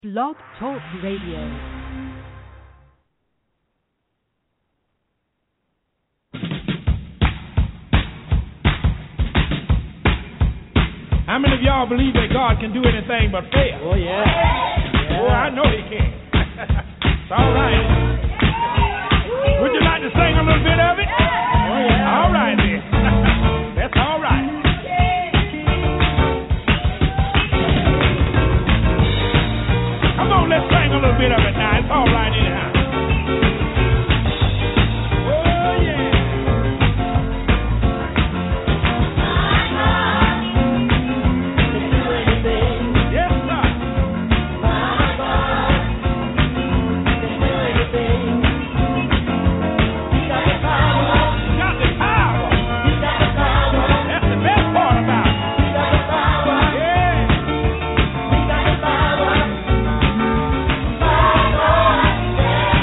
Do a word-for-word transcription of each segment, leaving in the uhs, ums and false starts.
Blog Talk Radio. How many of y'all believe that God can do anything but fail? Oh, yeah. yeah. Oh, I know He can. It's all right. Would you like to sing a little bit of it? Oh, yeah. All right, then. That's all right. Come on, let's sing a little bit of it now. It's all right anyhow. Yeah.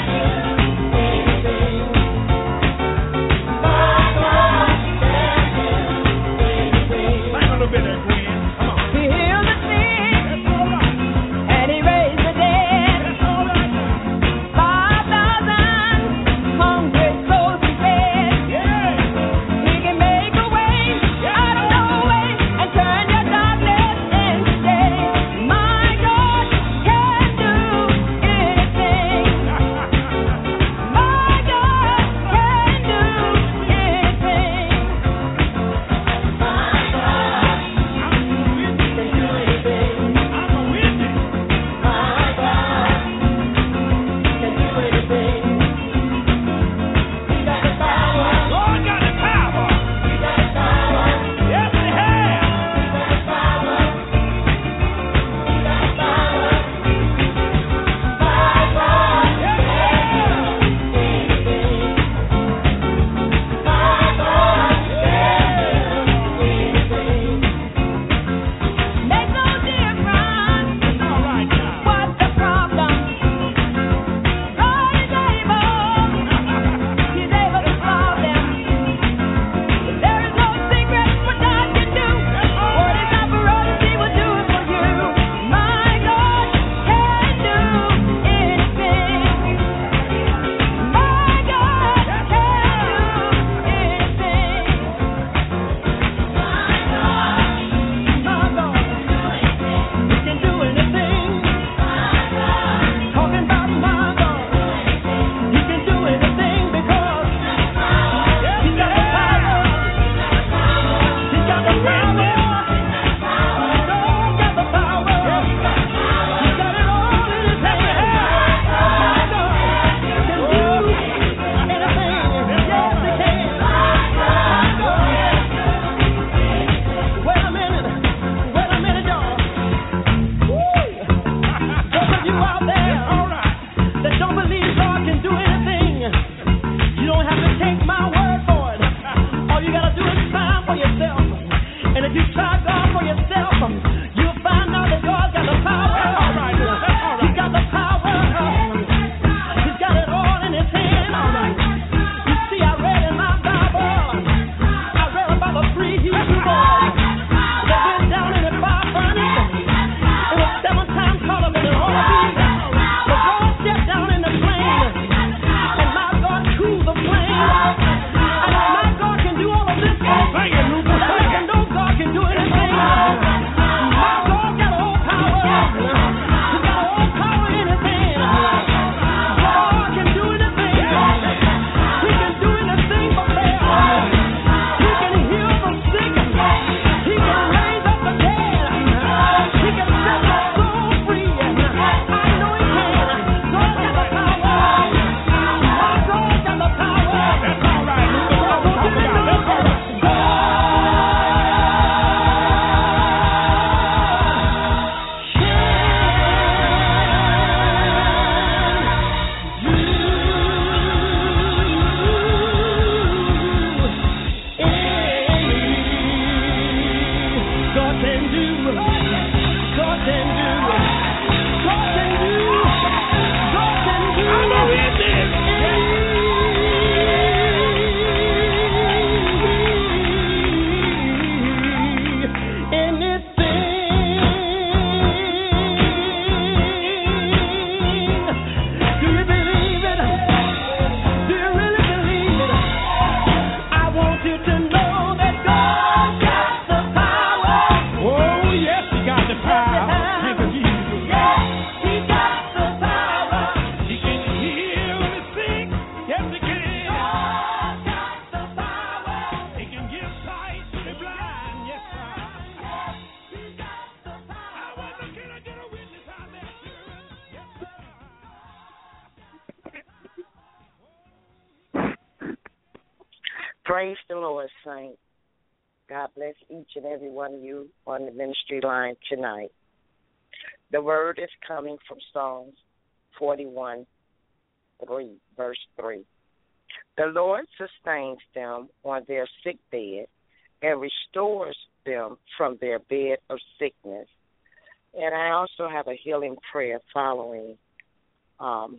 Praise the Lord, saints. God bless each and every one of you on the ministry line tonight. The word is coming from Psalms forty-one, three, verse three. The Lord sustains them on their sick bed and restores them from their bed of sickness. And I also have a healing prayer following um,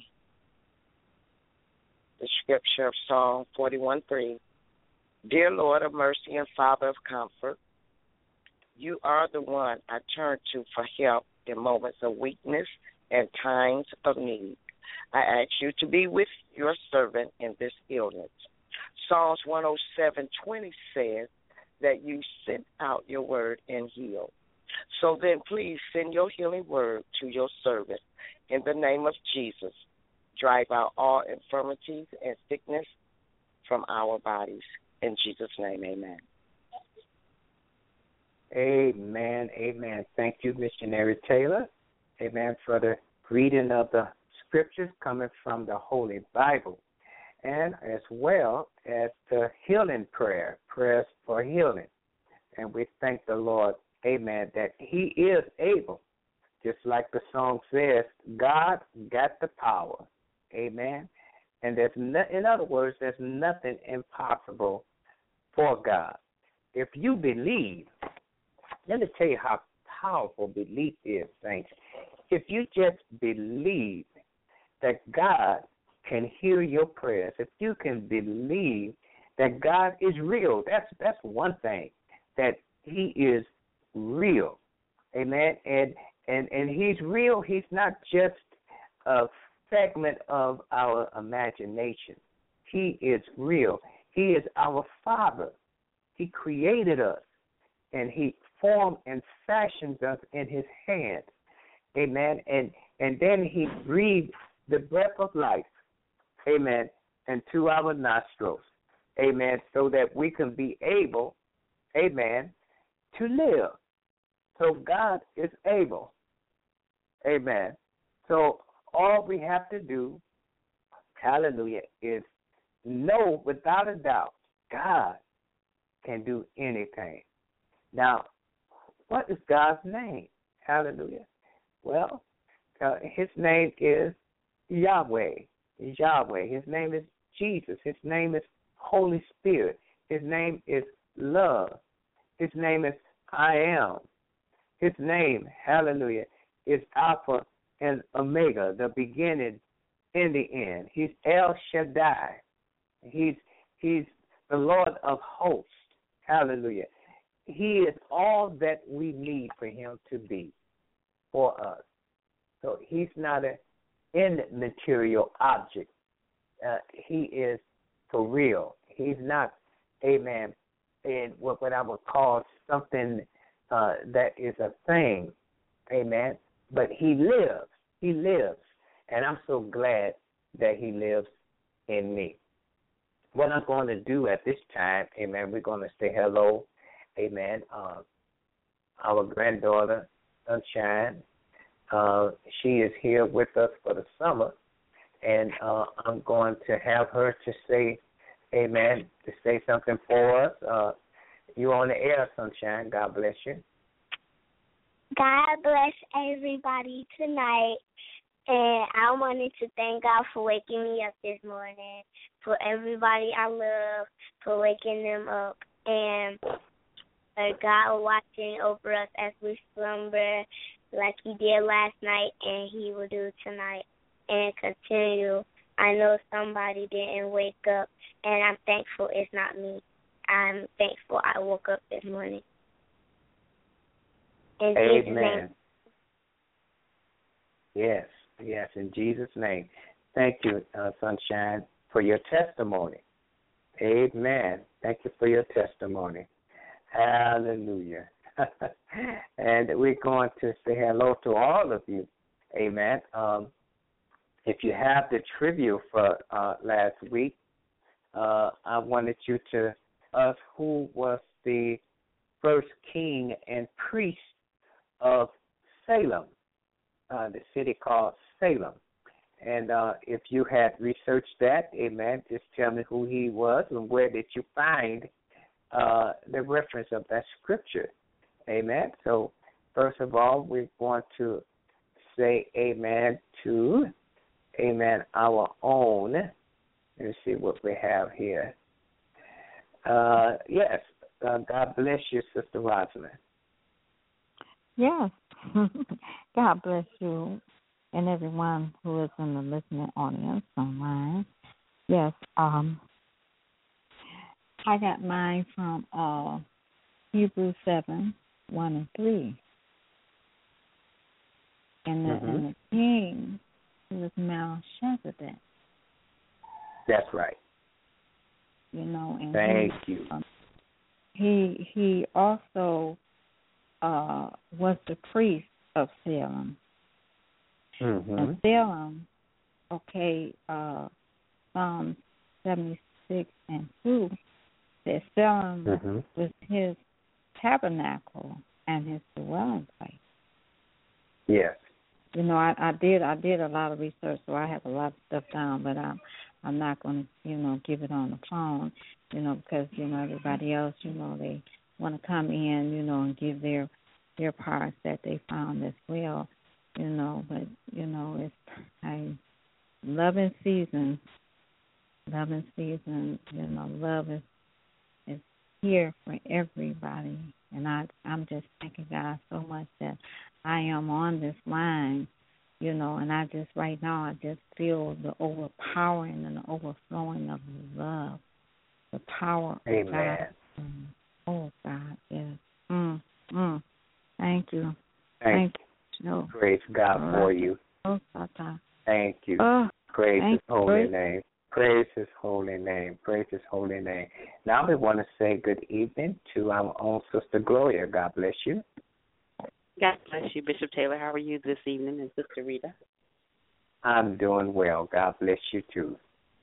the scripture of Psalm forty-one, three. Dear Lord of mercy and Father of comfort, you are the one I turn to for help in moments of weakness and times of need. I ask you to be with your servant in this illness. Psalms one oh seven, twenty says that you sent out your word and healed. So then please send your healing word to your servant in the name of Jesus. Drive out all infirmities and sickness from our bodies. In Jesus' name, amen. Amen, amen. Thank you, Missionary Taylor. Amen, for the reading of the scriptures coming from the Holy Bible, and as well as the healing prayer, prayers for healing. And we thank the Lord, amen, that he is able. Just like the song says, God got the power, amen. And there's no, in other words, there's nothing impossible for God. If you believe, let me tell you how powerful belief is, saints. If you just believe that God can hear your prayers, if you can believe that God is real, that's that's one thing, that he is real, amen. And and and he's real. He's not just a segment of our imagination. He is real. He is our Father. He created us, and he formed and fashioned us in his hand. Amen. And and then he breathed the breath of life, amen, into our nostrils, amen, so that we can be able, amen, to live. So God is able, amen. So all we have to do, hallelujah, is know without a doubt God can do anything. Now, what is God's name? Hallelujah. Well, uh, his name is Yahweh. Yahweh. His name is Jesus. His name is Holy Spirit. His name is love. His name is I am. His name, hallelujah, is Alpha and Omega, the beginning and the end. He's El Shaddai. He's he's the Lord of hosts. Hallelujah. He is all that we need for him to be for us. So he's not an immaterial object. Uh, he is for real. He's not, amen, in what, what I would call something uh, that is a thing, amen, but he lives. He lives, and I'm so glad that he lives in me. What I'm going to do at this time, amen, we're going to say hello, amen, uh, our granddaughter, Sunshine. Uh, she is here with us for the summer, and uh, I'm going to have her to say, amen, to say something for us. Uh, you're on the air, Sunshine. God bless you. God bless everybody tonight. And I wanted to thank God for waking me up this morning, for everybody I love, for waking them up, and for God watching over us as we slumber like he did last night and he will do tonight and continue. I know somebody didn't wake up, and I'm thankful it's not me. I'm thankful I woke up this morning. In Amen. Jesus' name. Yes, yes, in Jesus' name. Thank you, uh, Sunshine, for your testimony. Amen. Thank you for your testimony. Hallelujah. And we're going to say hello to all of you. Amen. Um, if you have the trivia for uh, last week, uh, I wanted you to ask who was the first king and priest of Salem, uh, the city called Salem. And uh, if you had researched that, amen, just tell me who he was and where did you find uh, the reference of that scripture. Amen. So, first of all, we want to say amen to, amen, our own. Let me see what we have here. Uh, yes, uh, God bless you, Sister Rosalind. Yes. God bless you and everyone who is in the listening audience online. Yes, um, I got mine from uh, Hebrews seven, one and three. And the, mm-hmm. and the king was Melchizedek. That's right. You know, and Thank he, you. Um, he he also uh, was the priest of Salem. Mm-hmm. And Salem, okay, uh, Psalm seventy-six and two, that Salem mm-hmm. was his tabernacle and his dwelling place. Yes. You know, I, I did I did a lot of research, so I have a lot of stuff down, but I'm I'm not going to, you know, give it on the phone, you know, because, you know, everybody else, you know, they want to come in, you know, and give their their parts that they found as well, you know, but, you know, it's I love in season, love in season, you know, love is is here for everybody, and I I'm just thanking God so much that I am on this line, you know, and I just, right now, I just feel the overpowering and the overflowing of love, the power Amen. of God. Oh, God, yes. Mm, mm. Thank you. Thank, Thank you. No. Praise God All for right. you. Oh, Tata. Thank you. Oh, Praise thank His holy you. name. Praise His holy name. Praise His holy name. Now we want to say good evening to our own Sister Gloria. God bless you. God bless you, Bishop Taylor. How are you this evening, and Sister Rita? I'm doing well. God bless you, too.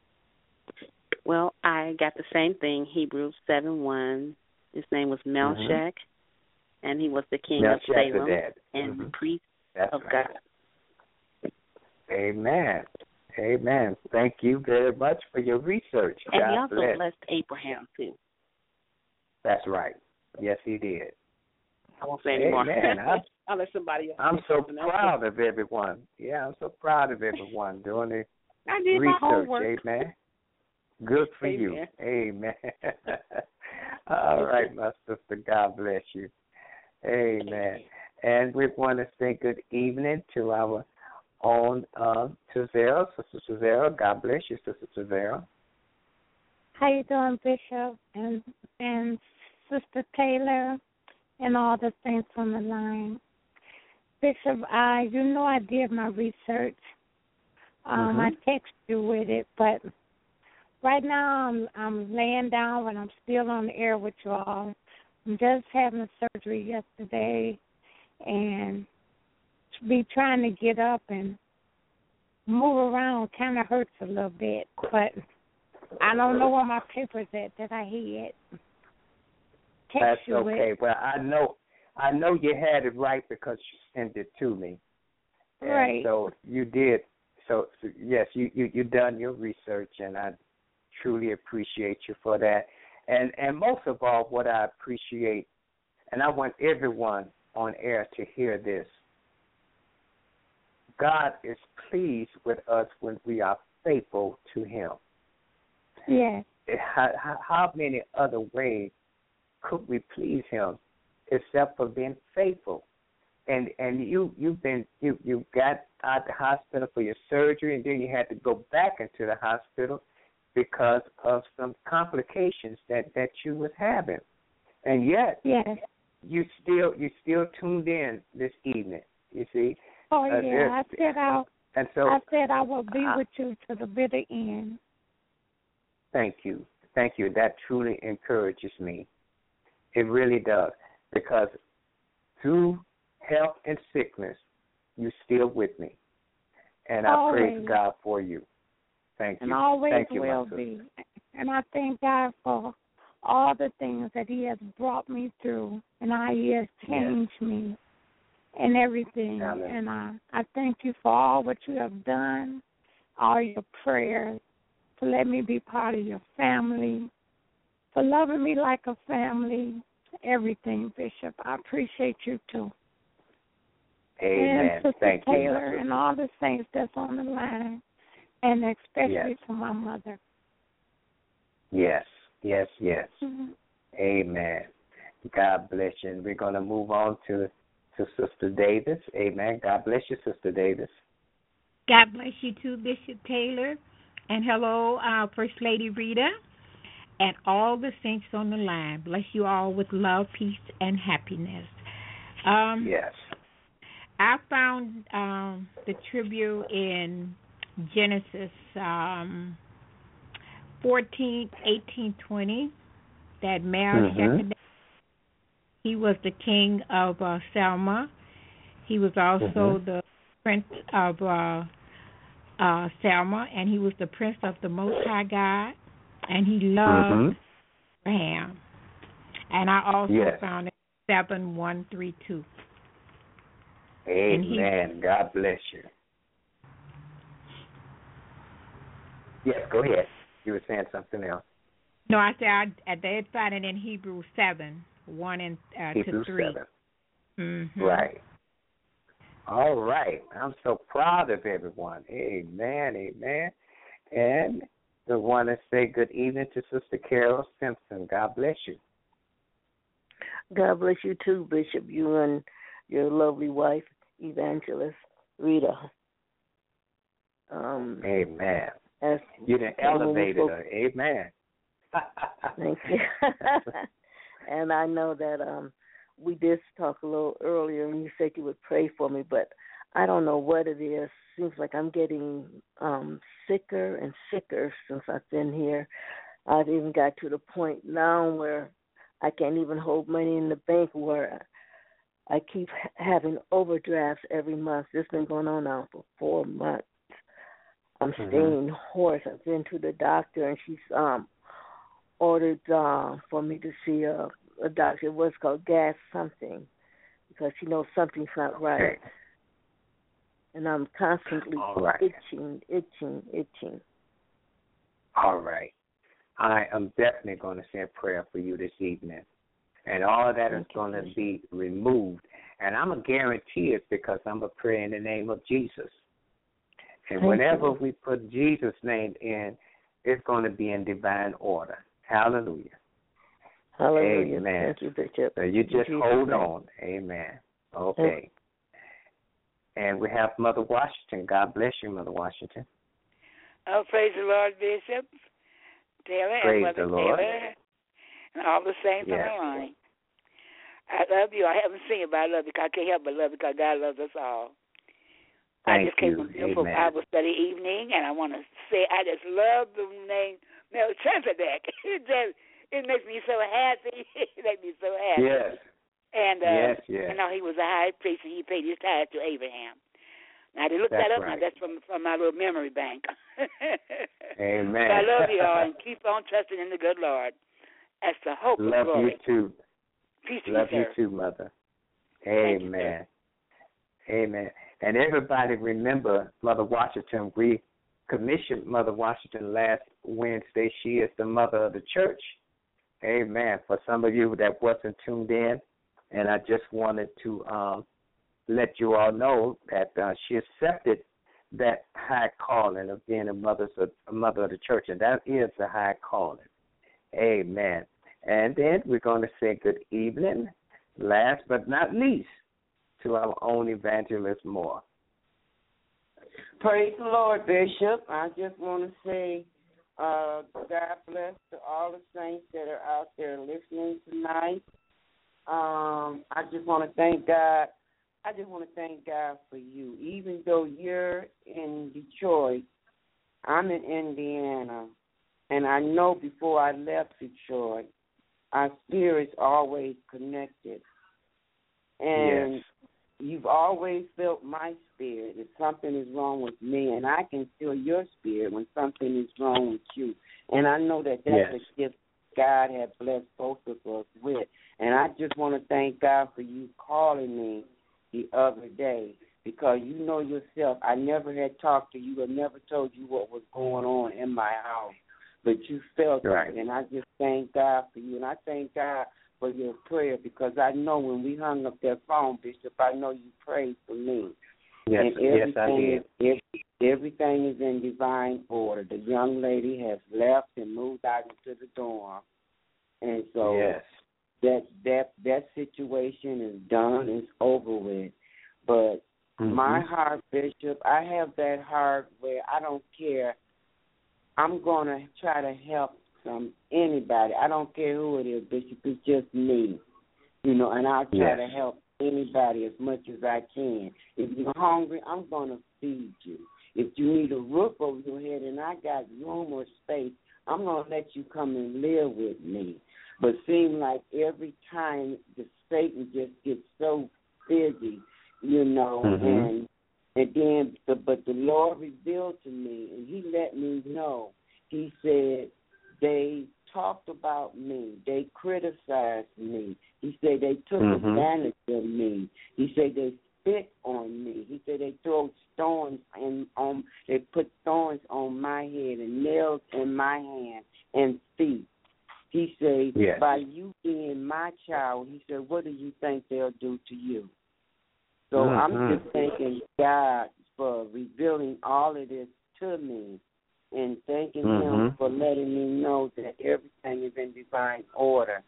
Well, I got the same thing, Hebrews seven one. His name was Melchizedek, mm-hmm. and he was the king of Salem and mm-hmm. the priest That's of right. God. Amen. Amen. Thank you very much for your research. And God he also bless. blessed Abraham, too. That's right. Yes, he did. I won't say anymore. Amen. I'll let somebody else. I'm so proud of everyone. Yeah, I'm so proud of everyone doing the I did research. My homework. Amen. Good for Amen. you. Amen. All right, my sister. God bless you. Amen. And we want to say good evening to our own uh, Tazera, Sister Tazera. God bless you, Sister Tazera. How you doing, Bishop and and Sister Taylor? And all the saints on the line. Bishop, I, you know I did my research. Um, mm-hmm. I text you with it, but right now I'm I'm laying down, but I'm still on the air with you all. I'm just having surgery yesterday, and to be trying to get up and move around kind of hurts a little bit, but I don't know where my papers at that I had. That's okay. Well, I know, I know you had it right because you sent it to me. And right. So you did. So, so yes, you you you done your research, and I truly appreciate you for that. And and most of all, what I appreciate, and I want everyone on air to hear this. God is pleased with us when we are faithful to Him. Yes. How, how, how many other ways could we please Him except for being faithful? And and you you've been you you got out the hospital for your surgery, and then you had to go back into the hospital because of some complications that, that you was having, and yet yes. you still you still tuned in this evening. You see. Oh uh, yeah, I said I and so I said I will be I, with you to the bitter end. Thank you, thank you. That truly encourages me. It really does, because through health and sickness, you're still with me. And I always. praise God for you. Thank you. And always thank you, will be. And I thank God for all the things that He has brought me through and how He has changed yes. me and everything. Amen. And I, I thank you for all what you have done all your prayers, for letting me be part of your family, for loving me like a family, everything, Bishop. I appreciate you, too. Amen. And Sister Thank Taylor you. and all the saints that's on the line, and especially yes. to my mother. Yes, yes, yes. Mm-hmm. Amen. God bless you. And we're going to move on to, to Sister Davis. Amen. God bless you, Sister Davis. God bless you too, Bishop Taylor. And hello, uh, First Lady Rita, and all the saints on the line. Bless you all with love, peace, and happiness. Um, yes. I found um, the tribute in Genesis um, fourteen, eighteen, twenty, that Melchizedek, mm-hmm. he was the king of uh, Selma. He was also mm-hmm. the prince of uh, uh, Selma, and he was the prince of the Most High God, and he loved mm-hmm. Abraham. And I also yes. found it seven one three two. Amen. He, God bless you. Yes, go ahead. You were saying something else. No, I said I, they found it in Hebrews seven, one and uh, Hebrews to three. seven. Mm-hmm. Right. All right. I'm so proud of everyone. Amen. Amen. And I want to say good evening to Sister Carol Simpson. God bless you. God bless you too, Bishop. You and your lovely wife, Evangelist Rita. Um, Amen. As you done elevated her. Amen. Thank you. And I know that um, we did talk a little earlier, and you said you would pray for me, but I don't know what it is. Seems like I'm getting um, sicker and sicker since I've been here. I've even got to the point now where I can't even hold money in the bank, where I keep having overdrafts every month. This has been going on now for four months. I'm mm-hmm. staying hoarse. I've been to the doctor, and she's um ordered uh, for me to see a, a doctor. What's called gas something, because she knows something's not right. Okay. And I'm constantly right. itching, itching, itching. All right. I am definitely going to say a prayer for you this evening. And all of that is going to be removed. And I'm going to guarantee it because I'm going to pray in the name of Jesus. And Thank whenever you. we put Jesus' name in, it's going to be in divine order. Hallelujah. Hallelujah. Amen. Thank you, Bishop. So you just Jesus hold name. on. Amen. Okay. And we have Mother Washington. God bless you, Mother Washington. Oh, praise the Lord, Bishop Taylor praise and Mother the Lord. Taylor and all the saints yes. on the line. I love you. I haven't seen you, but I love you. I can't help but love you because God loves us all. Thank I just came you. from a beautiful Amen. Bible study evening, and I want to say I just love the name Melchizedek. It just it makes me so happy. It makes me so happy. Yes. And uh, yes, yes. you know, he was a high priest, and he paid his tithe to Abraham. Now, to look that's that up, right. now, that's from from my little memory bank. Amen. So I love you all, and keep on trusting in the good Lord. That's the hope love of glory. you too. Peace to love you, you sir. too, Mother. Amen. You, Amen. And everybody remember Mother Washington. We commissioned Mother Washington last Wednesday. She is the mother of the church. Amen. For some of you that wasn't tuned in, and I just wanted to um, let you all know that uh, she accepted that high calling of being a, mother's, a mother of the church, and that is a high calling. Amen. And then we're going to say good evening, last but not least, to our own Evangelist Moore. Praise the Lord, Bishop. I just want to say uh, God bless to all the saints that are out there listening tonight. Um, I just want to thank God. I just want to thank God for you. Even though you're in Detroit, I'm in Indiana, and I know before I left Detroit, our spirits always connected. And yes. you've always felt my spirit if something is wrong with me, and I can feel your spirit when something is wrong with you. And I know that that's yes. a gift God has blessed both of us with. And I just want to thank God for you calling me the other day, because you know yourself, I never had talked to you or never told you what was going on in my house, but you felt right. it, and I just thank God for you, and I thank God for your prayer, because I know when we hung up that phone, Bishop, I know you prayed for me. Yes, and everything, yes, I did. Is, everything is in divine order. The young lady has left and moved out into the dorm, and so yes. that that that situation is done. It's over with. But mm-hmm. my heart, Bishop, I have that heart where I don't care. I'm going to try to help some anybody. I don't care who it is, Bishop. It's just me, you know, and I'll try yes. to help anybody as much as I can. If you're hungry, I'm going to feed you. If you need a roof over your head and I got room or space, I'm going to let you come and live with me. But seem like every time the Satan just gets so busy, you know, mm-hmm. and and then, the, but the Lord revealed to me, and he let me know. He said, they talked about me. They criticized me. He said they took mm-hmm. advantage of me. He said they spit on me. He said they throw thorns and on. They put thorns on my head and nails in my hand and feet. He said, yes. by you being my child, he said, what do you think they'll do to you? So mm-hmm. I'm just thanking God for revealing all of this to me, and thanking mm-hmm. him for letting me know that everything is in divine order.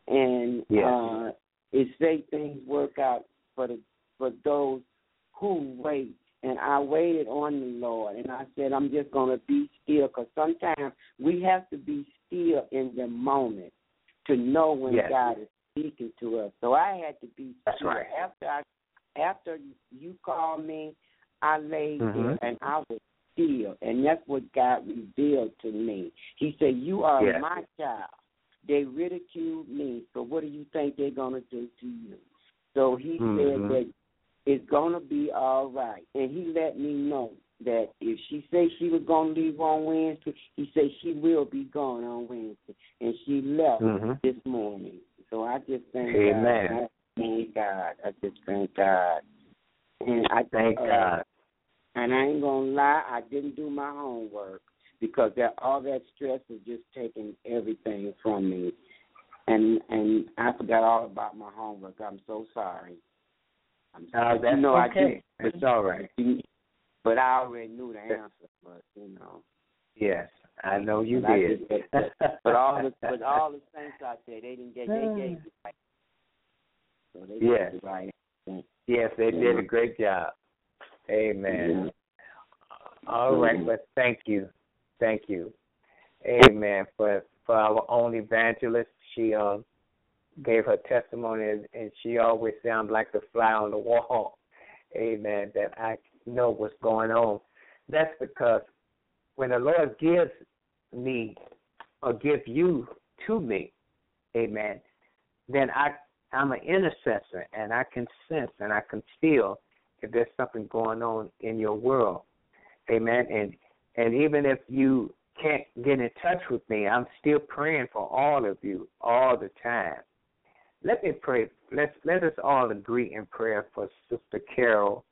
And yes. uh, it say things work out for the for those who wait. And I waited on the Lord, and I said, I'm just going to be still, because sometimes we have to be still in the moment to know when yes. God is speaking to us. So I had to be That's still. right. After I, after you called me, I laid mm-hmm. there, and I was still, and that's what God revealed to me. He said, you are yes. my child. They ridiculed me, so what do you think they're going to do to you? So he mm-hmm. said that it's going to be all right. And he let me know that if she said she was going to leave on Wednesday, he said she will be gone on Wednesday. And she left mm-hmm. this morning. So I just thank Amen. God. I thank God. I just thank God. And I thank uh, God. And I ain't going to lie, I didn't do my homework, because that all that stress was just taking everything from me. And and I forgot all about my homework. I'm so sorry. I'm sorry. Uh, that's you know, okay. I do, it's all right. But I already knew the answer. But you know. Yes, I know you but did. Just, but, but all the but all the saints out there, they didn't get they gave the right. So they yes. did the right thing. Yes, they yeah. did a great job. Amen. Yeah. All right, mm-hmm. but thank you, thank you. Amen. For for our own evangelist, she uh, gave her testimony, and, and she always sounds like the fly on the wall. Amen. That I know what's going on. That's because when the Lord gives me or give you to me, amen, then I, I'm an intercessor, and I can sense and I can feel if there's something going on in your world. Amen. And and even if you can't get in touch with me, I'm still praying for all of you all the time. Let me pray. Let's let us all agree in prayer for Sister Carol.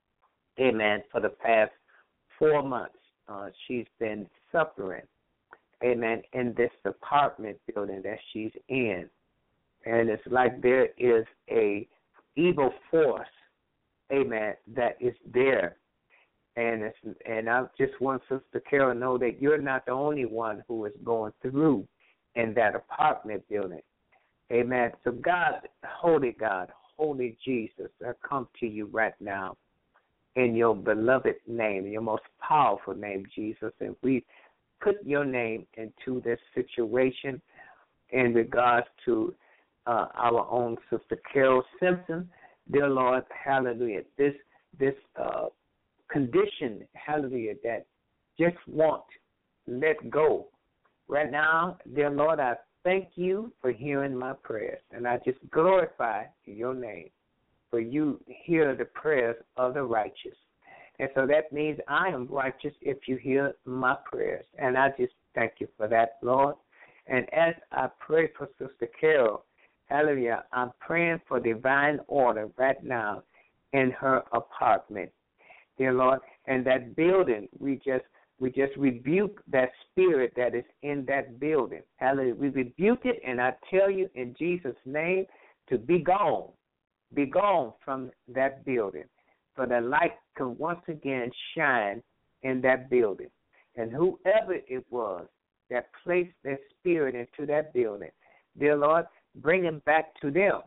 Amen. For the past four months, uh, she's been suffering. Amen. In this apartment building that she's in, and it's like there is a evil force. Amen. That is there. And it's, and I just want Sister Carol to know that you're not the only one who is going through in that apartment building. Amen. So God, holy God, holy Jesus, I come to you right now in your beloved name, your most powerful name, Jesus. And we put your name into this situation in regards to uh, our own Sister Carol Simpson. Dear Lord, hallelujah. This, this, uh, condition, hallelujah, that just won't let go. Right now, dear Lord, I thank you for hearing my prayers, and I just glorify your name, for you hear the prayers of the righteous. And so that means I am righteous if you hear my prayers, and I just thank you for that, Lord. And as I pray for Sister Carol, hallelujah, I'm praying for divine order right now in her apartment, dear Lord. And that building, we just we just rebuke that spirit that is in that building. Hallelujah. We rebuke it, and I tell you in Jesus' name to be gone. Be gone from that building. For the light can once again shine in that building. And whoever it was that placed their spirit into that building, dear Lord, bring him back to them.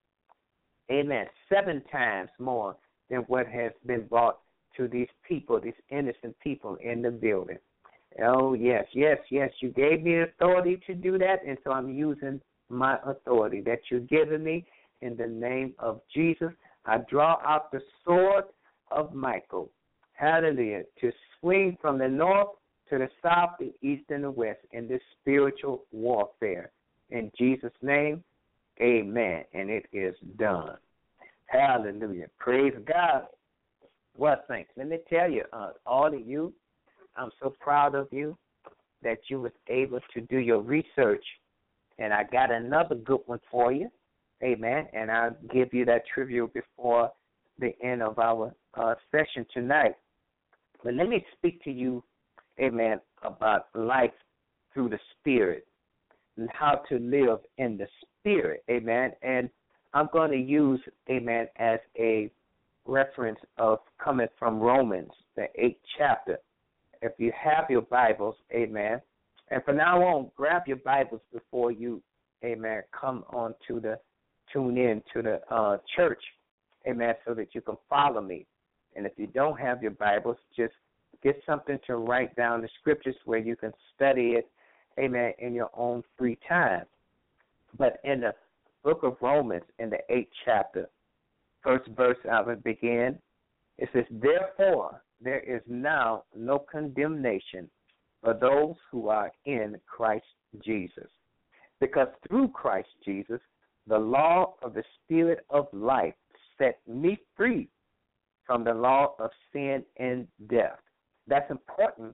Amen. Seven times more than what has been brought to these people, these innocent people in the building. Oh, yes, yes, yes. You gave me authority to do that, and so I'm using my authority that you've given me in the name of Jesus. I draw out the sword of Michael, hallelujah, to swing from the north to the south, the east, and the west in this spiritual warfare. In Jesus' name, amen. And it is done. Hallelujah. Praise God. Well, thanks. Let me tell you, uh, all of you, I'm so proud of you that you was able to do your research. And I got another good one for you. Amen. And I'll give you that trivia before the end of our uh, session tonight. But let me speak to you, amen, about life through the Spirit and how to live in the Spirit. Amen. And I'm going to use, amen, as a reference of coming from Romans, the eighth chapter. If you have your Bibles, amen, and from now on, grab your Bibles before you, amen, come on to the, tune in to the uh, church, amen, so that you can follow me. And if you don't have your Bibles, just get something to write down the scriptures where you can study it, amen, in your own free time. But in the book of Romans, in the eighth chapter, first verse I will begin. It says, therefore, there is now no condemnation for those who are in Christ Jesus. Because through Christ Jesus, the law of the Spirit of life set me free from the law of sin and death. That's important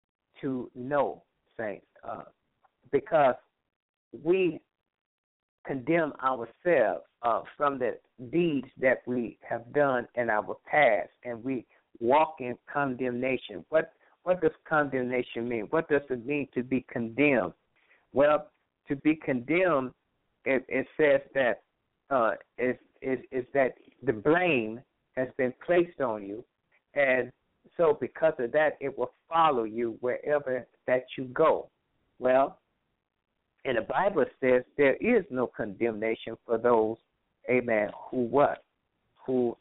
to know, saints, uh, because we condemn ourselves uh, from the deeds that we have done in our past, and we walk in condemnation. What what does condemnation mean? What does it mean to be condemned? Well, to be condemned, it, it says that uh, is, is is that the blame has been placed on you, and so because of that, it will follow you wherever that you go. Well, and the Bible says there is no condemnation for those, amen, who what? Who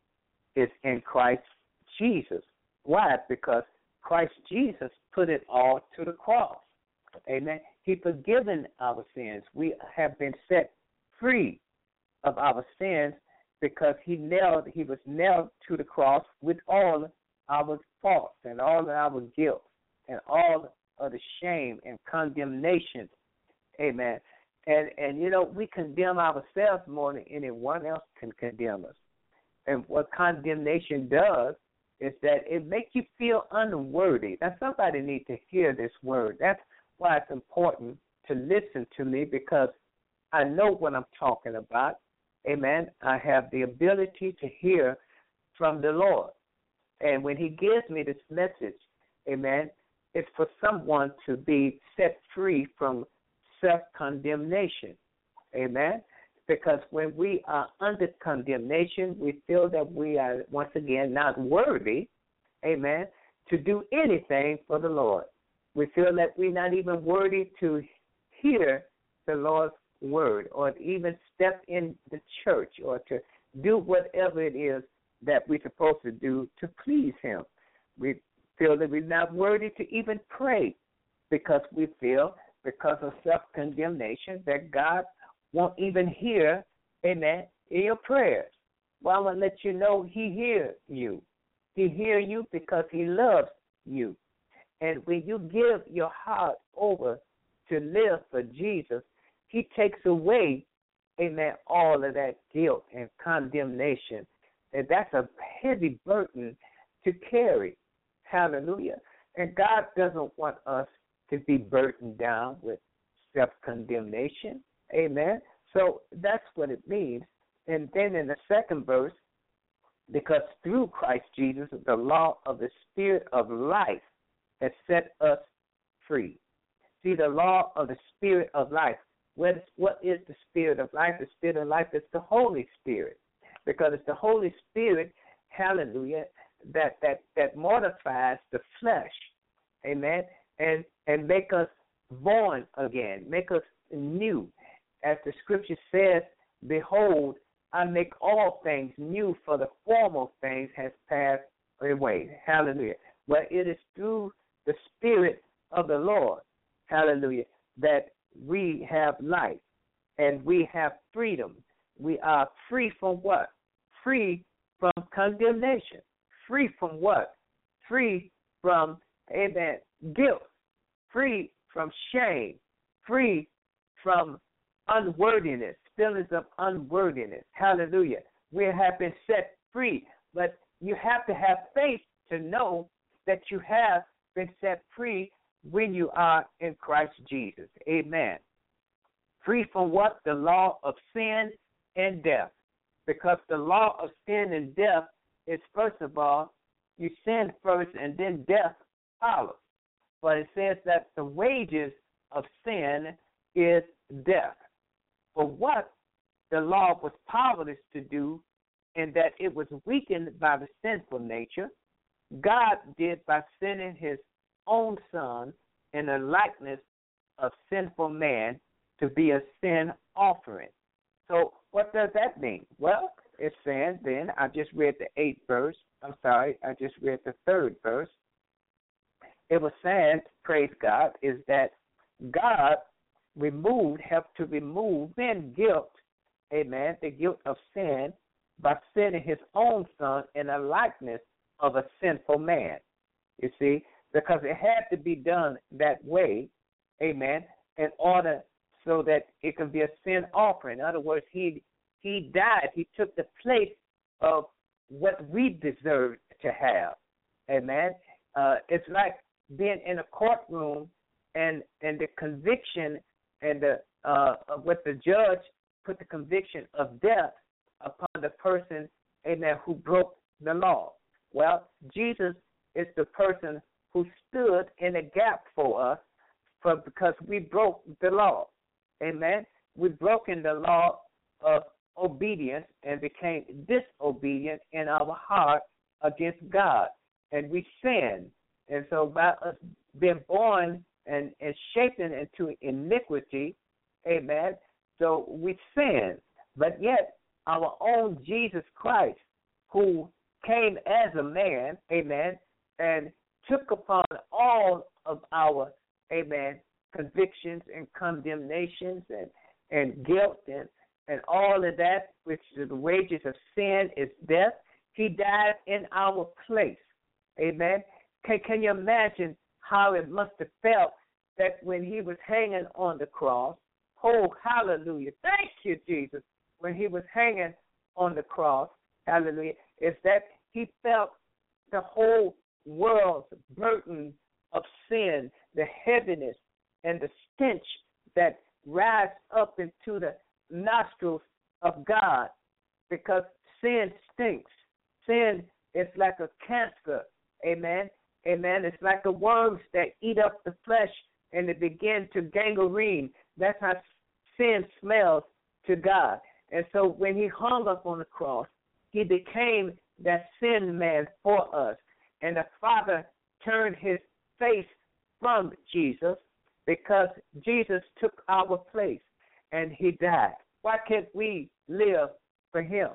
is in Christ Jesus. Why? Because Christ Jesus put it all to the cross. Amen. He forgiven our sins. We have been set free of our sins because he nailed, he was nailed to the cross with all our faults and all of our guilt and all of the shame and condemnation. Amen. And, and you know, we condemn ourselves more than anyone else can condemn us. And what condemnation does is that it makes you feel unworthy. Now, somebody needs to hear this word. That's why it's important to listen to me, because I know what I'm talking about. Amen. I have the ability to hear from the Lord. And when he gives me this message, amen, it's for someone to be set free from self-condemnation. Amen. Because when we are under condemnation, we feel that we are, once again, not worthy, amen, to do anything for the Lord. We feel that we're not even worthy to hear the Lord's word or even step in the church or to do whatever it is that we're supposed to do to please him. We feel that we're not worthy to even pray because we feel, because of self-condemnation, that God won't even hear, amen, in your prayers. Well, I want to let you know he hears you. He hears you because he loves you. And when you give your heart over to live for Jesus, he takes away, amen, all of that guilt and condemnation. And that's a heavy burden to carry. Hallelujah. And God doesn't want us to be burdened down with self-condemnation. Amen. So that's what it means. And then in the second verse, Because through Christ Jesus, the law of the Spirit of life has set us free. See, the law of the Spirit of life. What is, what is the Spirit of life? The Spirit of life is the Holy Spirit. Because it's the Holy Spirit, hallelujah, that, that, that mortifies the flesh, amen, and, and make us born again, make us new. As the Scripture says, behold, I make all things new, for the former things has passed away. Hallelujah. Well, it is through the Spirit of the Lord, hallelujah, that we have life and we have freedom. We are free from what? Free from condemnation. Free from what? Free from, amen, guilt. Free from shame. Free from unworthiness, feelings of unworthiness. Hallelujah. We have been set free, but you have to have faith to know that you have been set free when you are in Christ Jesus. Amen. Free from what? The law of sin and death. Because the law of sin and death is, first of all, you sin first and then death follows. But it says that the wages of sin is death. But what the law was powerless to do, in that it was weakened by the sinful nature, God did by sending his own Son in the likeness of sinful man to be a sin offering. So what does that mean? Well, it's saying then, I just read the eighth verse. I'm sorry, I just read the third verse. It was saying, praise God, is that God removed, helped to remove then guilt, amen, the guilt of sin by sending his own Son in a likeness of a sinful man. You see, because it had to be done that way, amen, in order so that it could be a sin offering. In other words, he he died. He took the place of what we deserved to have. Amen. Uh, it's like being in a courtroom and and the conviction and the uh, what the judge put the conviction of death upon the person, amen, who broke the law. Well, Jesus is the person who stood in the gap for us, for because we broke the law. Amen. We've broken the law of obedience and became disobedient in our heart against God, and we sinned. And so by us being born and, and shaped into iniquity, amen, so we sin. But yet our own Jesus Christ, who came as a man, amen, and took upon all of our, amen, convictions and condemnations and, and guilt and, and all of that, which the wages of sin is death. He died in our place. Amen. Can, can you imagine how it must have felt that when he was hanging on the cross, oh, hallelujah, thank you, Jesus, when he was hanging on the cross, hallelujah, is that he felt the whole world's burden of sin, the heaviness, and the stench that rise up into the nostrils of God, because sin stinks. Sin is like a cancer, amen, amen. It's like the worms that eat up the flesh and it begin to gangrene. That's how sin smells to God. And so when he hung up on the cross, he became that sin man for us. And the Father turned his face from Jesus because Jesus took our place and he died. Why can't we live for him?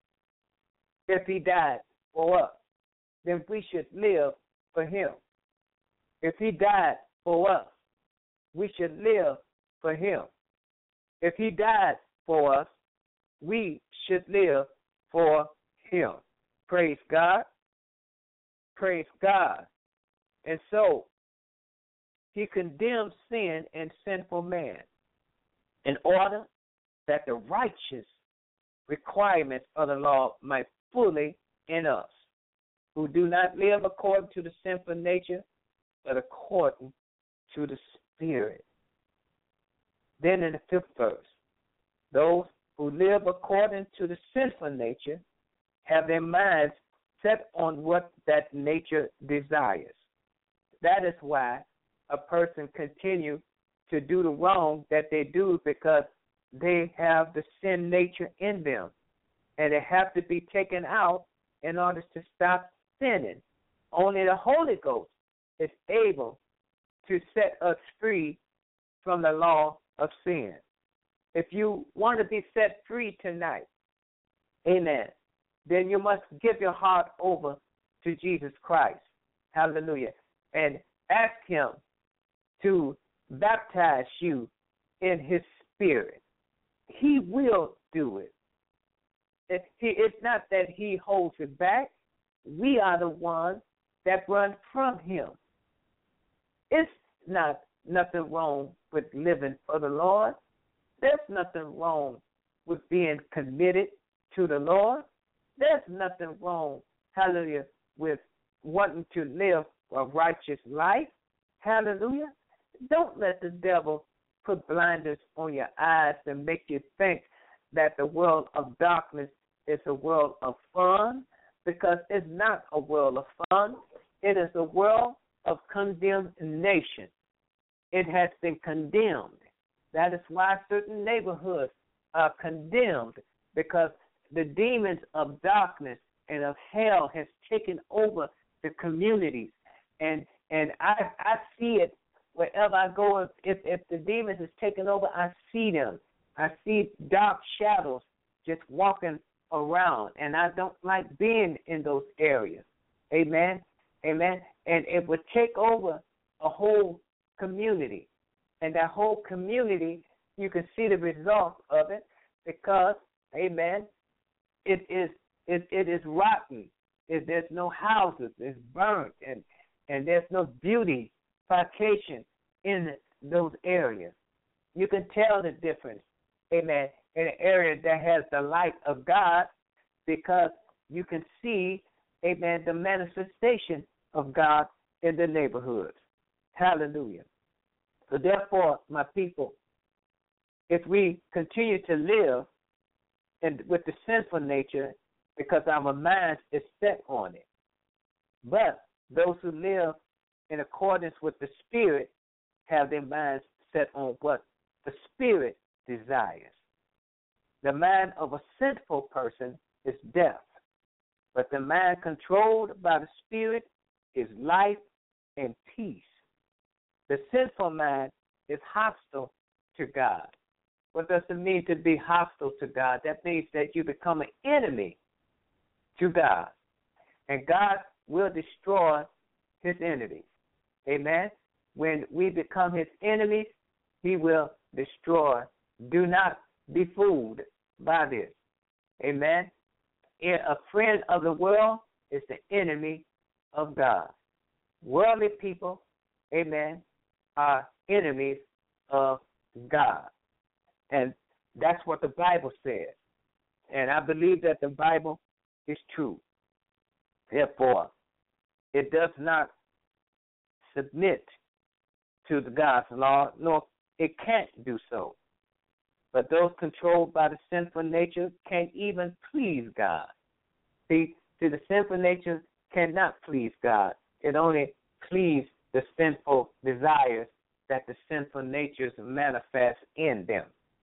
If he died for us, then we should live for him. If he died for us, we should live for him. If he died for us, we should live for him. Praise God. Praise God. And so he condemned sin and sinful man in order that the righteous requirements of the law might fully in us, who do not live according to the sinful nature, but according to the Spirit. Then in the fifth verse, those who live according to the sinful nature have their minds set on what that nature desires. That is why a person continue to do the wrong that they do, because they have the sin nature in them, and they have to be taken out in order to stop sinning. Only the Holy Ghost is able to set us free from the law of sin. If you want to be set free tonight, amen, then you must give your heart over to Jesus Christ. Hallelujah. And ask him to baptize you in his spirit. He will do it. It he, it's not that he holds it back. We are the ones that run from him. It's not nothing wrong with living for the Lord. There's nothing wrong with being committed to the Lord. There's nothing wrong, hallelujah, with wanting to live a righteous life. Hallelujah. Don't let the devil put blinders on your eyes and make you think that the world of darkness is a world of fun, because it's not a world of fun. It is a world of condemnation. It has been condemned. That is why certain neighborhoods are condemned, because the demons of darkness and of hell has taken over the communities. And and I I see it wherever I go. If if the demons is taken over, I see them. I see dark shadows just walking around, and I don't like being in those areas. Amen. Amen. And it would take over a whole community. And that whole community, you can see the result of it, because, amen, it is it, it is rotten. It, there's no houses. It's burnt, and, and there's no beautification in those areas. You can tell the difference, amen, in an area that has the light of God, because you can see, amen, the manifestation of God in the neighborhoods. Hallelujah. So therefore, my people, if we continue to live in, with the sinful nature, because our mind is set on it, but those who live in accordance with the Spirit have their minds set on what the Spirit desires. The mind of a sinful person is death, but the mind controlled by the Spirit is life and peace. The sinful mind is hostile to God. What does it mean to be hostile to God? That means that you become an enemy to God. And God will destroy his enemies. Amen? When we become his enemies, he will destroy. Do not be fooled by this. Amen? A friend of the world is the enemy of God. Worldly people, amen, are enemies of God. And that's what the Bible says. And I believe that the Bible is true. Therefore, it does not submit to the God's law, nor it can't do so. But those controlled by the sinful nature can't even please God. See, see, the sinful nature cannot please God. It only pleases the sinful desires that the sinful natures manifest in them.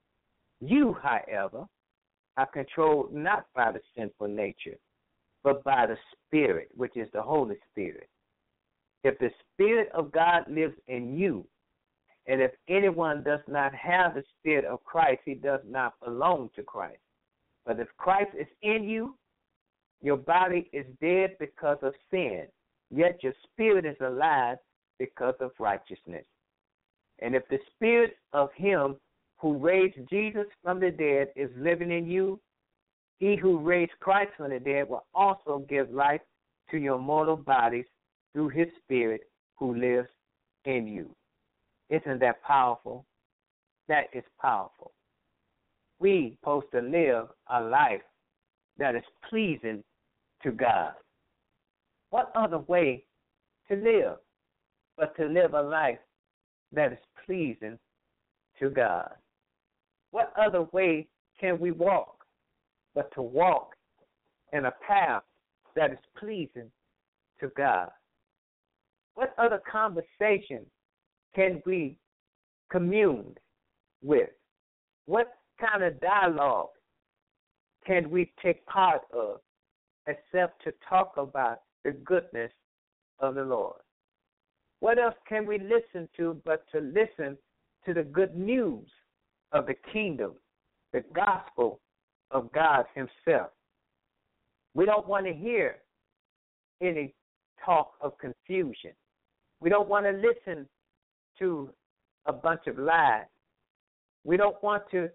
You, however, are controlled not by the sinful nature, but by the Spirit, which is the Holy Spirit. If the Spirit of God lives in you, and if anyone does not have the Spirit of Christ, he does not belong to Christ. But if Christ is in you, your body is dead because of sin, yet your spirit is alive because of righteousness. And if the Spirit of him who raised Jesus from the dead is living in you, he who raised Christ from the dead will also give life to your mortal bodies through his Spirit who lives in you. Isn't that powerful? That is powerful. We supposed to live a life that is pleasing to God. What other way to live but to live a life that is pleasing to God? What other way can we walk but to walk in a path that is pleasing to God? What other conversation can we commune with? What kind of dialogue can we take part of except to talk about the goodness of the Lord? What else can we listen to but to listen to the good news of the kingdom, the gospel of God himself? We don't want to hear any talk of confusion. We don't want to listen to a bunch of lies. We don't want to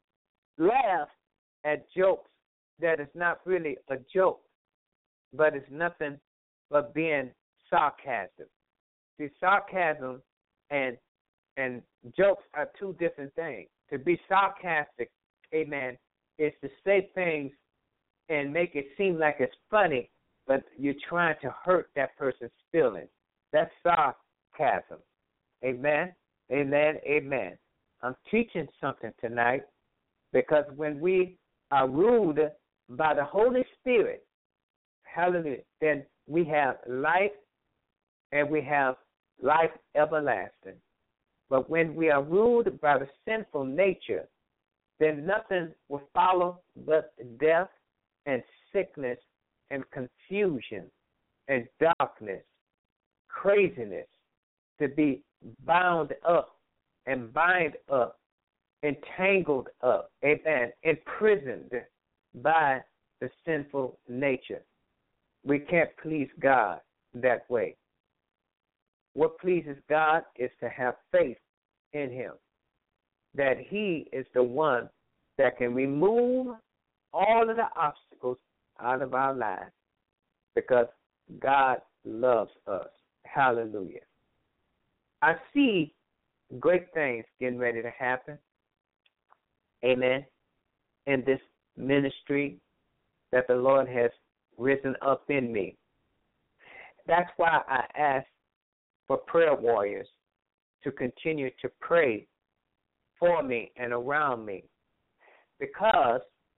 laugh at jokes that is not really a joke, but it's nothing but being sarcastic. See, sarcasm and and jokes are two different things. To be sarcastic, amen, is to say things and make it seem like it's funny, but you're trying to hurt that person's feelings. That's sarcasm. Amen, amen, amen. I'm teaching something tonight because when we are ruled by the Holy Spirit, hallelujah, then we have life and we have life everlasting. But when we are ruled by the sinful nature, then nothing will follow but death and sickness and confusion and darkness, craziness, to be bound up and bind up, entangled up, amen, imprisoned by the sinful nature. We can't please God that way. What pleases God is to have faith in him, that he is the one that can remove all of the obstacles out of our lives because God loves us. Hallelujah. I see great things getting ready to happen, amen, in this ministry that the Lord has risen up in me. That's why I ask for prayer warriors to continue to pray for me and around me. Because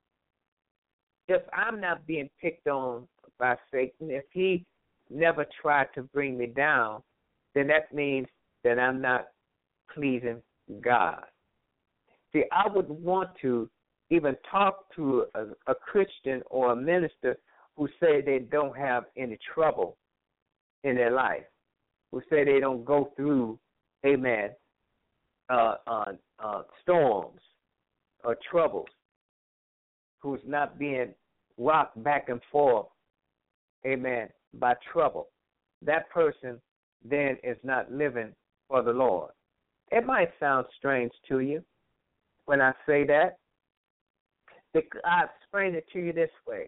if I'm not being picked on by Satan, if he never tried to bring me down, then that means that I'm not pleasing God. See, I would want to even talk to a, a Christian or a minister who say they don't have any trouble in their life, who say they don't go through, amen, uh, uh, uh, storms or troubles, who's not being rocked back and forth, amen, by trouble. That person then is not living for the Lord. It might sound strange to you when I say that. I'll explain it to you this way.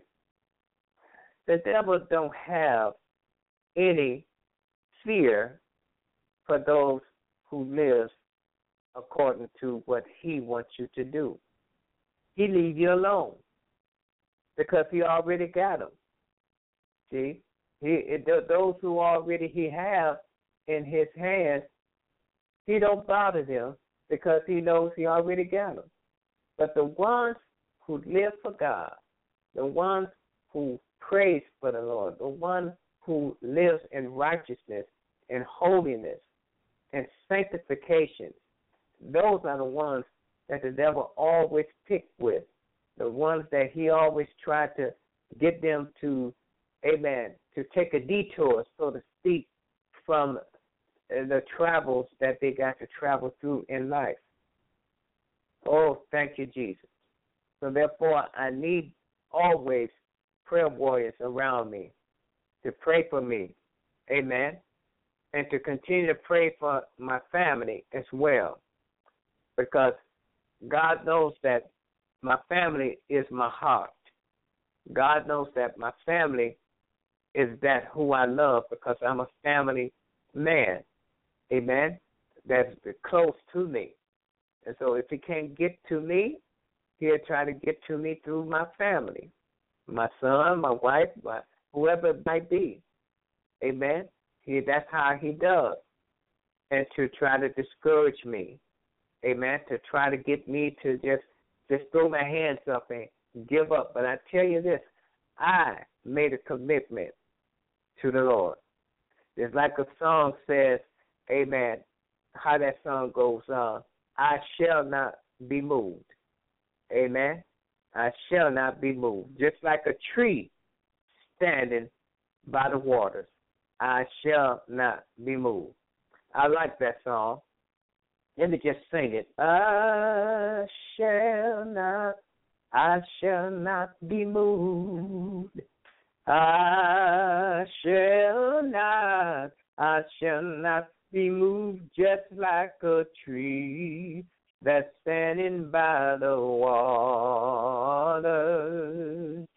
The devil don't have any fear for those who live according to what he wants you to do. He leave you alone because he already got them. See, he it, those who already he have in his hands, he don't bother them because he knows he already got them. But the ones who live for God, the ones who praise for the Lord, the one who lives in righteousness and holiness and sanctification, those are the ones that the devil always picked with, the ones that he always tried to get them to, amen, to take a detour, so to speak, from the travels that they got to travel through in life. Oh, thank you, Jesus. So therefore, I need always prayer warriors around me to pray for me, amen, and to continue to pray for my family as well, because God knows that my family is my heart. God knows that my family is that who I love, because I'm a family man, amen, that's close to me. And so if he can't get to me, he'll try to get to me through my family, my son, my wife, my, whoever it might be. Amen? He, that's how he does. And to try to discourage me. Amen? To try to get me to just, just throw my hands up and give up. But I tell you this, I made a commitment to the Lord. It's like a song says, amen, how that song goes on, I shall not be moved. Amen. I shall not be moved. Just like a tree standing by the waters, I shall not be moved. I like that song. Let me just sing it. I shall not, I shall not be moved. I shall not, I shall not be moved, just like a tree that's standing by the water.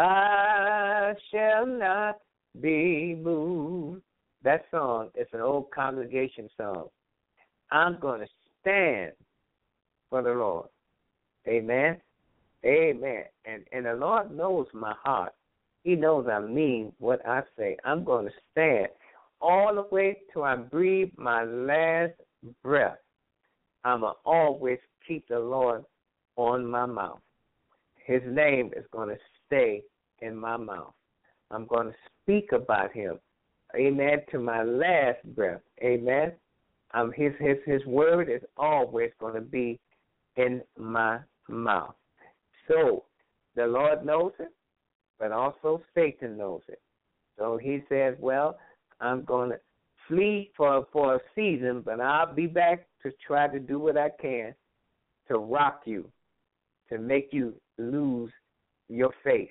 I shall not be moved. That song is an old congregation song. I'm going to stand for the Lord. Amen. Amen. And and the Lord knows my heart. He knows I mean what I say. I'm going to stand all the way till I breathe my last breath. I'm going to always keep the Lord on my mouth. His name is going to stay in my mouth. I'm going to speak about him. Amen. To my last breath. Amen. Um, his his his word is always going to be in my mouth. So the Lord knows it, but also Satan knows it. So he says, well, I'm going to flee for, for a season, but I'll be back to try to do what I can to rock you, to make you lose your faith.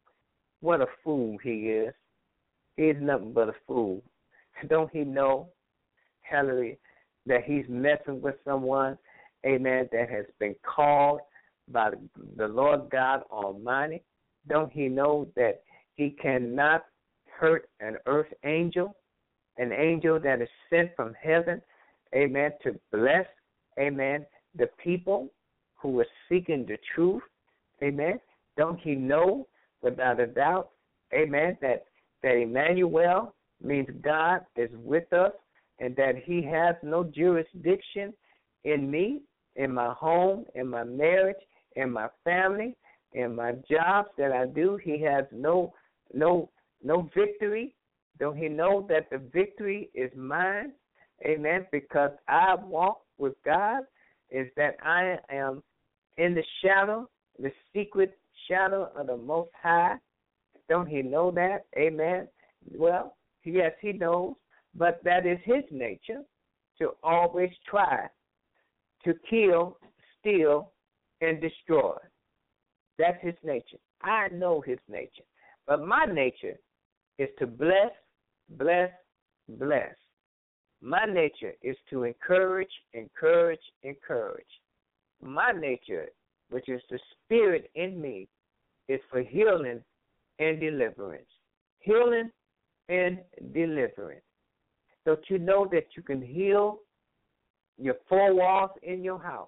What a fool he is. He's nothing but a fool. Don't he know, hallelujah, that he's messing with someone, amen, that has been called by the Lord God Almighty? Don't he know that he cannot hurt an earth angel, an angel that is sent from heaven, amen, to bless, amen, the people who are seeking the truth, amen? Don't he know without a doubt, amen, that, that Emmanuel means God is with us and that he has no jurisdiction in me, in my home, in my marriage, in my family, in my jobs that I do. He has no no no victory. Don't he know that the victory is mine? Amen. Because I walk with God, is that I am in the shadow, the secret shadow of the Most High. Don't he know that? Amen. Well, yes, he knows, but that is his nature, to always try to kill, steal, and destroy. That's his nature. I know his nature. But my nature is to bless, bless, bless. My nature is to encourage, encourage, encourage. My nature, which is the spirit in me, is for healing and deliverance. Healing and deliverance. Don't you know that you can heal your four walls in your house?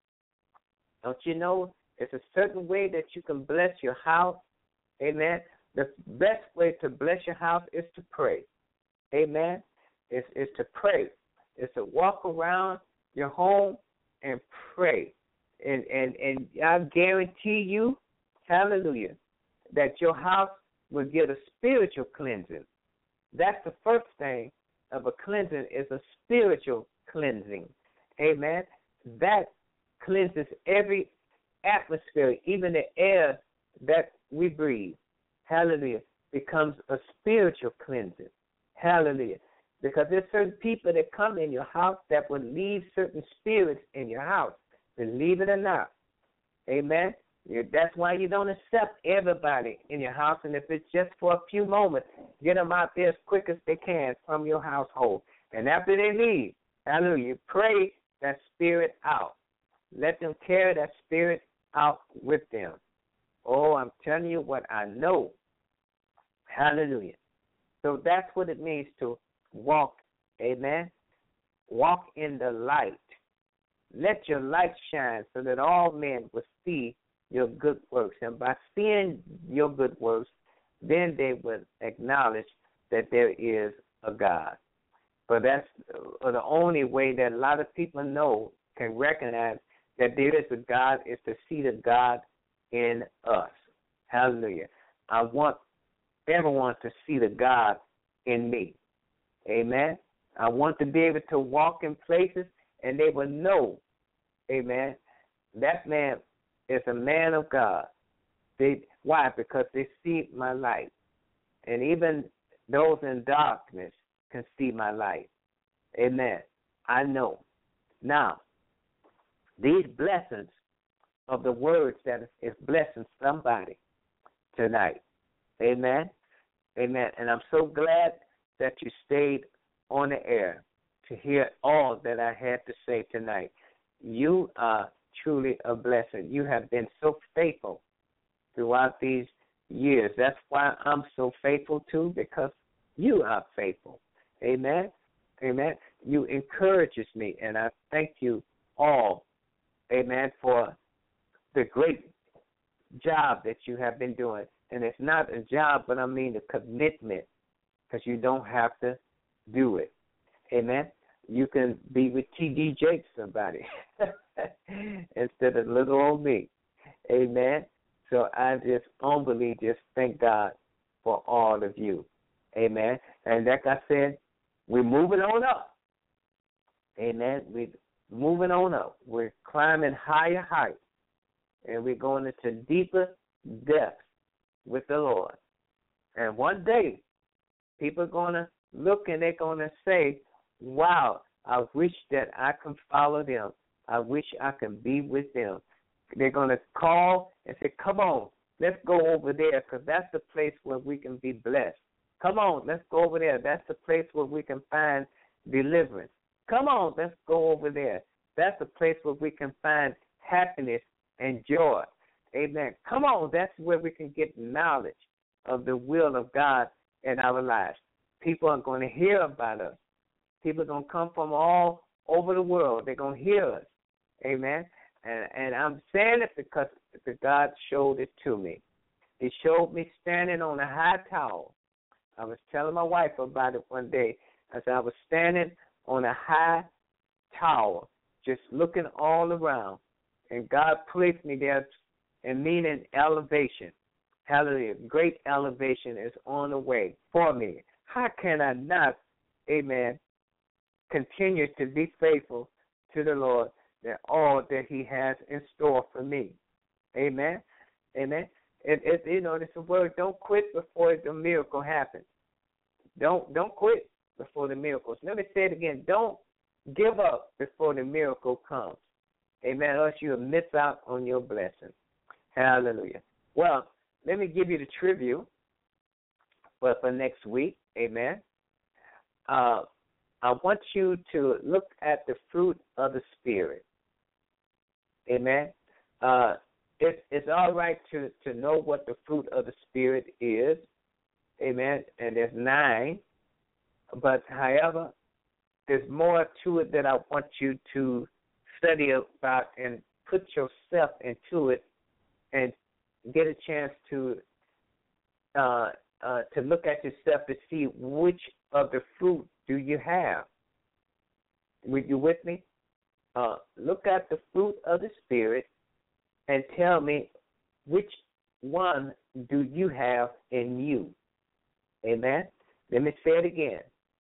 Don't you know there's a certain way that you can bless your house? Amen. The best way to bless your house is to pray. Amen. It's, it's to pray. It's to walk around your home and pray. And, and, and I guarantee you, hallelujah, that your house will get a spiritual cleansing. That's the first thing of a cleansing, is a spiritual cleansing. Amen. That cleanses every atmosphere, even the air that we breathe. Hallelujah. Becomes a spiritual cleansing. Hallelujah. Because there's certain people that come in your house that will leave certain spirits in your house. Believe it or not. Amen. That's why you don't accept everybody in your house, and if it's just for a few moments, get them out there as quick as they can from your household. And after they leave, hallelujah, pray that spirit out. Let them carry that spirit out with them. Oh, I'm telling you what I know. Hallelujah. So that's what it means to walk, amen? Walk in the light. Let your light shine so that all men will see your good works. And by seeing your good works, then they will acknowledge that there is a God. But that's the only way that a lot of people know, can recognize that there is a God, is to see the God in us. Hallelujah. I want everyone to see the God in me. Amen. I want to be able to walk in places and they will know, amen, that man is a man of God. They, why? Because they see my light. And even those in darkness can see my light. Amen. I know. Now, these blessings of the words that is blessing somebody tonight. Amen. Amen. And I'm so glad that you stayed on the air to hear all that I had to say tonight. You are truly a blessing. You have been so faithful throughout these years. That's why I'm so faithful too, because you are faithful. Amen. Amen. You encourages me, and I thank you all, amen, for the great job that you have been doing. And it's not a job, but I mean a commitment, because you don't have to do it. Amen. You can be with T D Jakes, somebody, instead of little old me. Amen. So I just humbly just thank God for all of you. Amen. And like I said, we're moving on up. Amen. We're moving on up. We're climbing higher heights. And we're going into deeper depths with the Lord. And one day, people are going to look and they're going to say, wow, I wish that I can follow them. I wish I can be with them. They're going to call and say, come on, let's go over there, because that's the place where we can be blessed. Come on, let's go over there. That's the place where we can find deliverance. Come on, let's go over there. That's the place where we can find happiness and joy. Amen. Come on, that's where we can get knowledge of the will of God in our lives. People are going to hear about us. People are going to come from all over the world. They're going to hear us. Amen. And, and I'm saying it because God showed it to me. He showed me standing on a high tower. I was telling my wife about it one day. As I was standing on a high tower, just looking all around. And God placed me there, and meaning elevation. Hallelujah. Great elevation is on the way for me. How can I not, amen, continue to be faithful to the Lord and all that he has in store for me? Amen. Amen. It, it, you know, it's a word, don't quit before the miracle happens. Don't don't quit before the miracles. Let me say it again. Don't give up before the miracle comes. Amen. Or else you'll miss out on your blessing. Hallelujah. Well, let me give you the trivia for, for next week. Amen. Uh, I want you to look at the fruit of the Spirit. Amen. Uh, it, it's all right to, to know what the fruit of the Spirit is. Amen. And there's nine. But, however, there's more to it that I want you to study about and put yourself into it and get a chance to uh, uh, to look at yourself to see which of the fruit do you have. Were you with me? Uh, look at the fruit of the Spirit and tell me which one do you have in you. Amen? Let me say it again.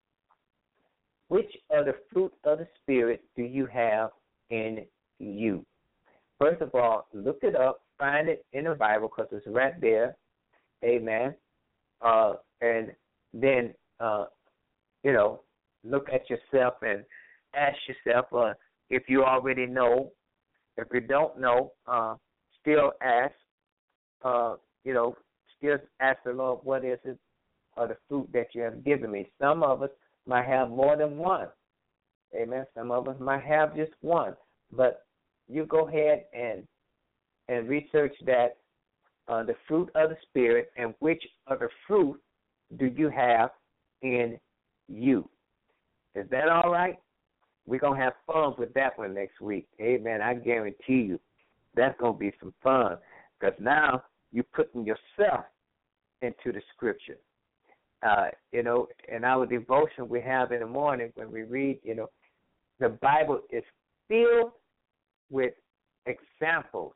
Which of the fruit of the Spirit do you have in you? First of all, look it up, find it in the Bible because it's right there. Amen. Uh, and then, uh, you know, look at yourself and ask yourself uh, if you already know. If you don't know, uh, still ask. Uh, you know, still ask the Lord, what is it, or the fruit that you have given me? Some of us might have more than one. Amen. Some of us might have just one. But you go ahead and and research that, uh, the fruit of the Spirit, and which of the fruit do you have in you. Is that all right? We're going to have fun with that one next week. Amen. I guarantee you that's going to be some fun, because now you're putting yourself into the Scripture. Uh, you know, in our devotion we have in the morning when we read, you know, the Bible is filled with examples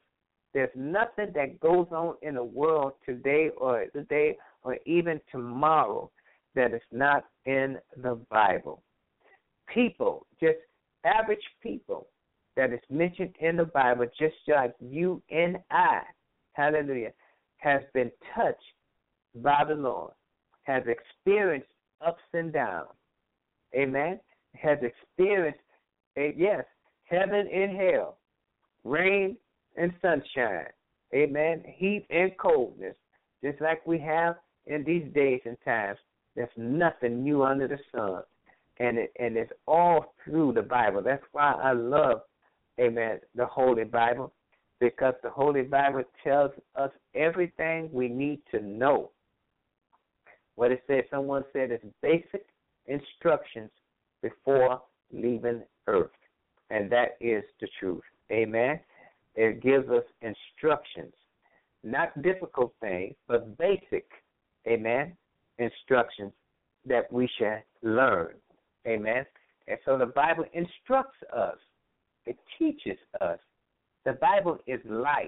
There's nothing that goes on in the world today or today or even tomorrow that is not in the Bible. People, just average people that is mentioned in the Bible, just like you and I, hallelujah, has been touched by the Lord, has experienced ups and downs, amen, has experienced, a, yes, heaven and hell, rain and sunshine, amen, heat and coldness, just like we have in these days and times. There's nothing new under the sun, and it, and it's all through the Bible. That's why I love, amen, the Holy Bible, because the Holy Bible tells us everything we need to know. What it says, someone said, it's basic instructions before leaving earth, and that is the truth, amen. It gives us instructions, not difficult things, but basic, amen, instructions that we shall learn, amen. And so the Bible instructs us. It teaches us. The Bible is life.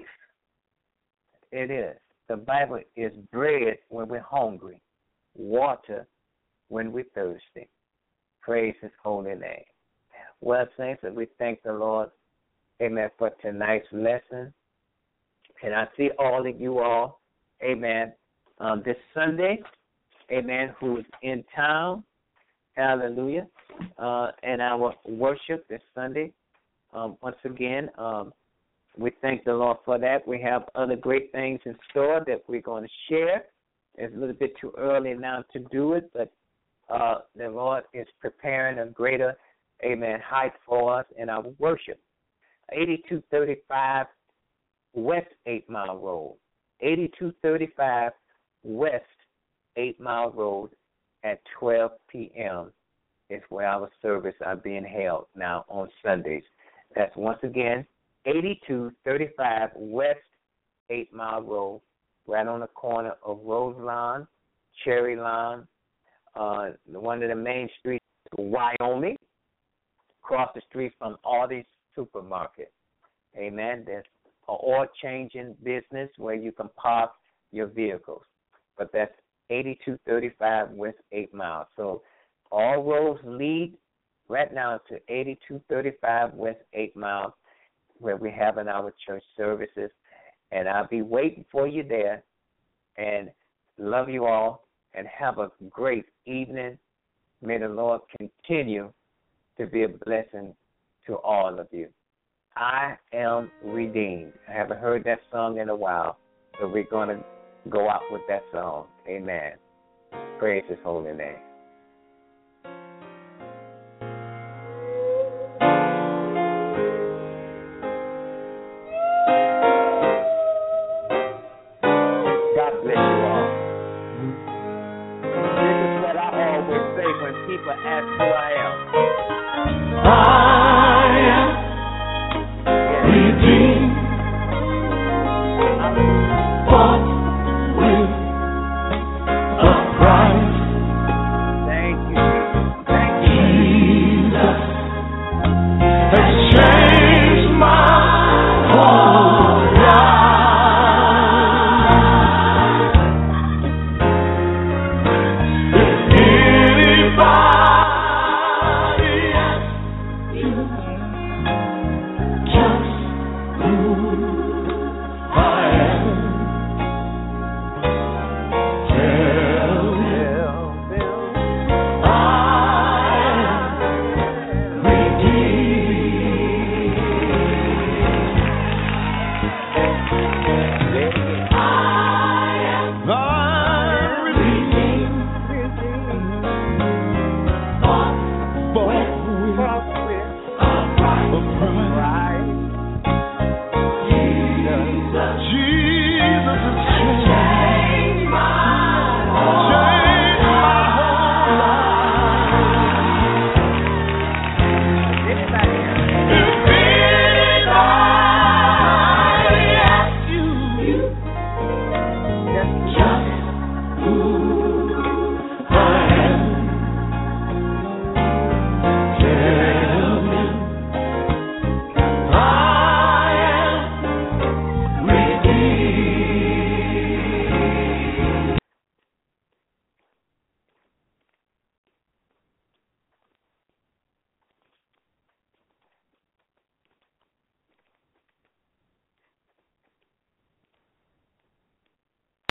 It is. The Bible is bread when we're hungry, water when we're thirsty. Praise His holy name. Well, saints, we thank the Lord, amen, for tonight's lesson. And I see all of you all, amen, um, this Sunday, amen, who's in town, hallelujah, uh, and our worship this Sunday. Um, once again, um, we thank the Lord for that. We have other great things in store that we're going to share. It's a little bit too early now to do it, but uh, the Lord is preparing a greater, amen, height for us in our worship. eighty-two thirty-five West eight Mile Road. eighty-two thirty-five West eight Mile Road at twelve p.m. is where our service are being held now on Sundays. That's once again eighty-two thirty-five West eight Mile Road, right on the corner of Rose Lawn, Cherry Lawn, uh, one of the main streets, Wyoming, across the street from Aldi's Supermarket. Amen. There's an oil-changing business where you can park your vehicles. But that's eighty-two thirty-five West eight Mile. So all roads lead right now to eighty-two thirty-five West eight Mile, where we're having our church services. And I'll be waiting for you there. And love you all. And have a great evening. May the Lord continue to be a blessing to all of you. I am redeemed. I haven't heard that song in a while, so we're going to go out with that song. Amen. Praise His holy name.